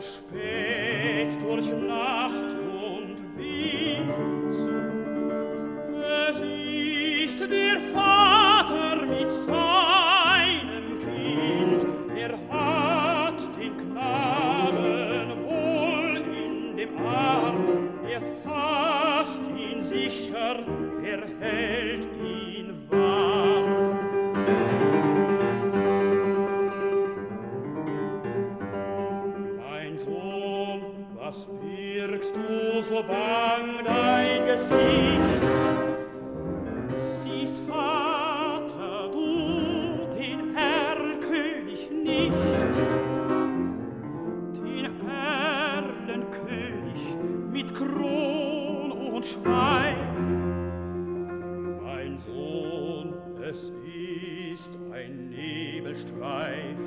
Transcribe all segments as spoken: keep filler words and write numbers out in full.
spät durch Nacht und Wind. Es ist der Vater mit seinem Kind, er hat den Knaben wohl in dem Arm, er fasst ihn sicher, er hält ihn warm. Mein Sohn, was birgst du so bang dein Gesicht? Siehst, Vater, du den Erlkönig nicht, den Erlenkönig mit Kron und Schweif. Mein Sohn, es ist ein Nebelstreif.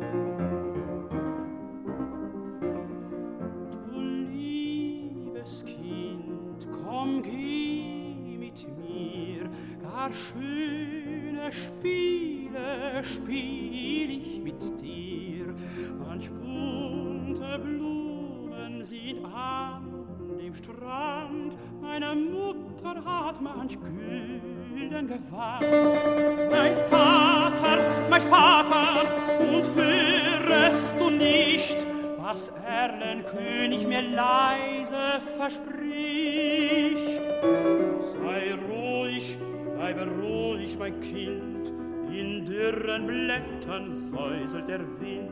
Du liebes Kind, komm, geh mit mir, gar schöne Spiele spiel ich mit dir. Manch bunte Blumen sind an dem Strand, meine Mutter hat manch gülden Gewand. Mein Vater, mein Vater, und hörest du nicht, was Erlenkönig mir leise verspricht? Sei ruhig, bleibe ruhig, mein Kind, in dürren Blättern säuselt der Wind.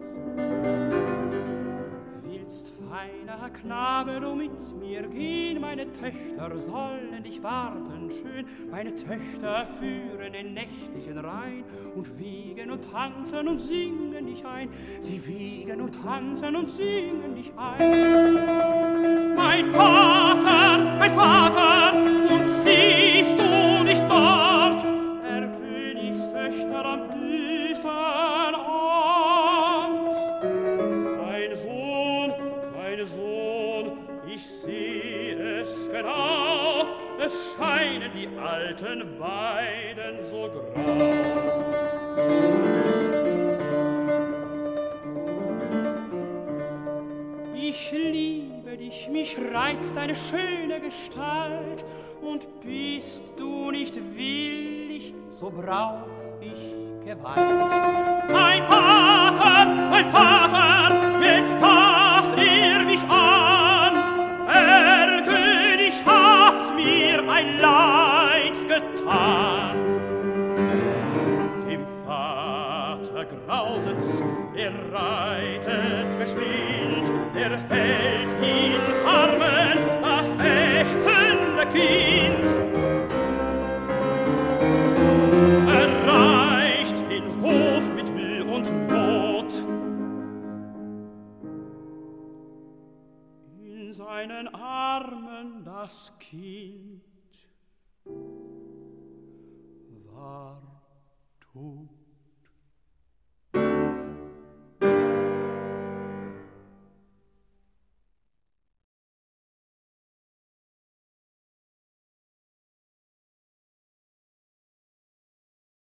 Willst, feiner Knabe, du mit mir gehen, meine Töchter sollen dich warten schön, meine Töchter führen den nächtlichen Rhein und wiegen und tanzen und singen dich ein, sie wiegen und tanzen und singen dich ein. Mein Vater, mein Vater, und siehst du nicht dort, der Königstöchter am düstern Ort? Mein Sohn, mein Sohn, ich seh es genau, es scheinen die alten Weiden so grau. Ich liebe dich, mich reizt deine schöne Gestalt, und bist du nicht willig, so brauch ich Gewalt. Mein Vater, mein Vater, jetzt fasst er mich an, Erlkönig hat mir ein Leids getan. Dem Vater grauset's, er reitet geschwind, er hält in Armen das ächzende Kind. Erreicht den Hof mit Mühe und Not. In seinen Armen das Kind